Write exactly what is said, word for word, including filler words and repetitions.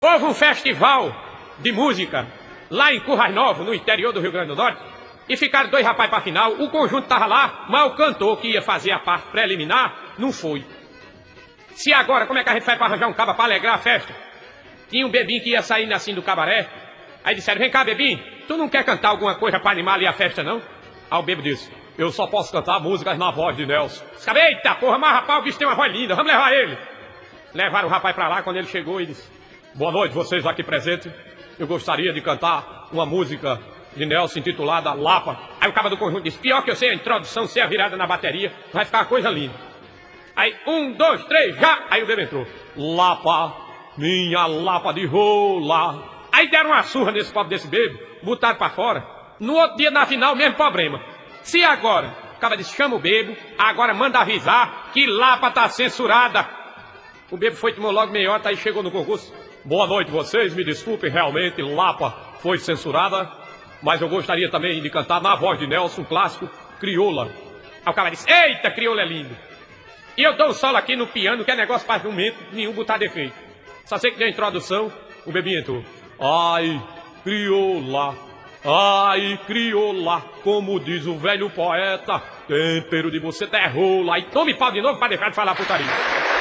Houve um festival de música lá em Currais Novos, no interior do Rio Grande do Norte, e ficaram dois rapazes para a final. O conjunto estava lá, mas o cantor que ia fazer a parte preliminar não foi. Se agora, como é que a gente faz para arranjar um caba para alegrar a festa? Tinha um bebinho que ia saindo assim do cabaré. Aí disseram: vem cá, bebinho, tu não quer cantar alguma coisa para animar ali a festa, não? Aí o bebo disse: eu só posso cantar músicas na voz de Nelson. Disse: eita porra, mas rapaz, o bicho tem uma voz linda, vamos levar ele. Levaram o rapaz para lá. Quando ele chegou, ele disse: boa noite, vocês aqui presentes. Eu gostaria de cantar uma música de Nelson intitulada Lapa. Aí o cara do conjunto disse: pior que eu sei a introdução, sei a virada na bateria, vai ficar uma coisa linda. Aí, um, dois, três, já! Aí o bebo entrou: Lapa, minha lapa de rola. Aí deram uma surra nesse pobre desse bebo, botaram pra fora. No outro dia, na final, mesmo problema. Se agora, o cara disse: chama o bebo, agora manda avisar que Lapa tá censurada. O bebo foi, tomou logo meiota, aí chegou no concurso: boa noite vocês, me desculpem, realmente Lapa foi censurada, mas eu gostaria também de cantar na voz de Nelson, um clássico, Crioula. Aí o cara disse: eita, Crioula é lindo. E eu dou um solo aqui no piano, que é negócio para momento nenhum botar defeito. Só sei que deu a introdução, o bebinho entrou: ai, crioula, ai, crioula, como diz o velho poeta, tempero de você é rola. Aí tome pau de novo para deixar de falar putaria.